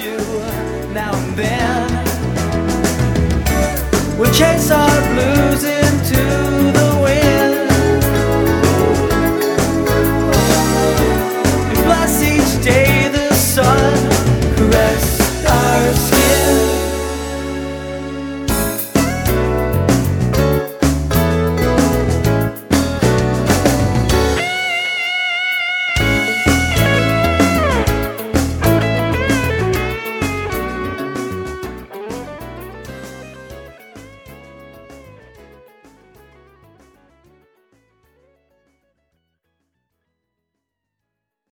you now and then. We'll chase our blues into